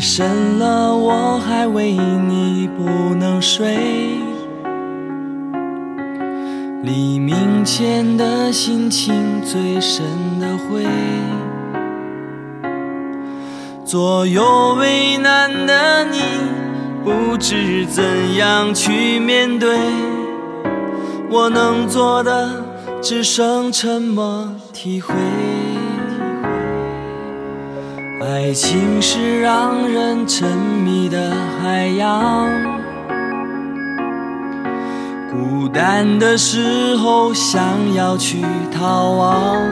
深了，我还为你不能睡。黎明前的心情最深的灰，左右为难的你，不知怎样去面对。我能做的只剩沉默体会。爱情是让人沉迷的海洋，孤单的时候想要去逃亡，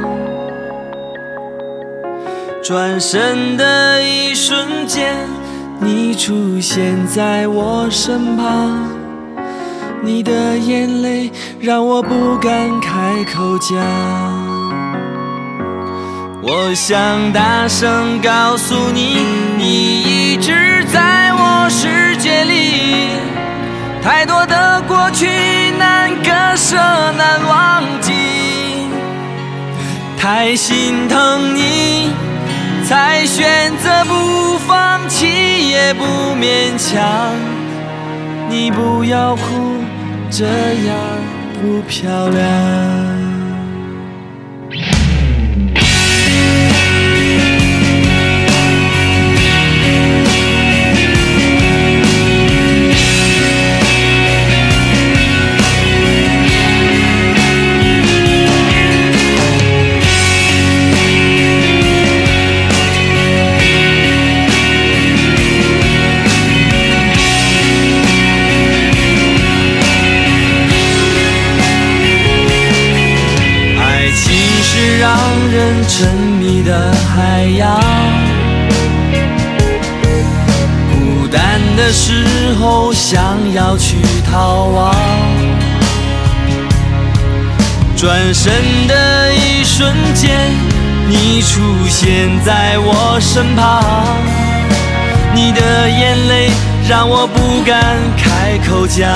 转身的一瞬间，你出现在我身旁，你的眼泪让我不敢开口讲。我想大声告诉你，你一直在我世界里，太多的过去难割舍难忘记，太心疼你才选择不放弃也不勉强。你不要哭，这样不漂亮。让人沉迷的海洋，孤单的时候想要去逃亡，转身的一瞬间，你出现在我身旁，你的眼泪让我不敢开口讲。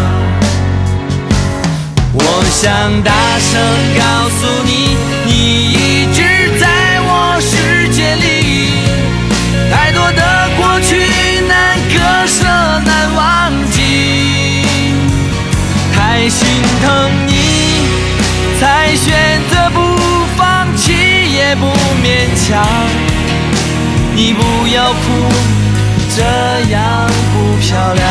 我想大声告诉你，你一直在我世界里，太多的过去难割舍难忘记，太心疼你才选择不放弃也不勉强。你不要哭，这样不漂亮。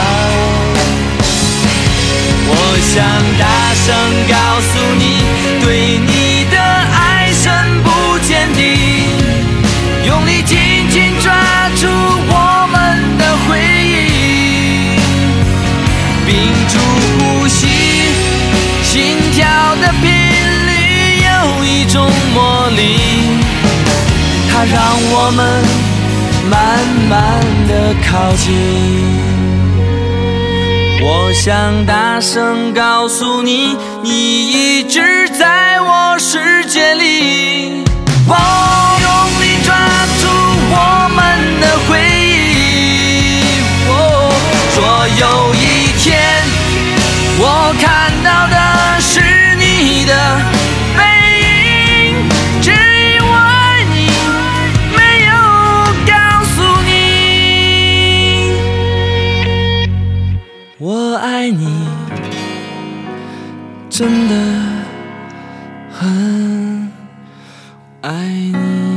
我想大声告诉你，对你的爱深不见底，用力紧紧抓住我们的回忆，屏住呼吸，心跳的频率有一种魔力，它让我们慢慢地靠近。我想大声告诉你，你一直在我世界里，用力抓住我们的回忆。说有一天我看到的是你的背影，只因为你没有告诉你我爱你，真的很爱你。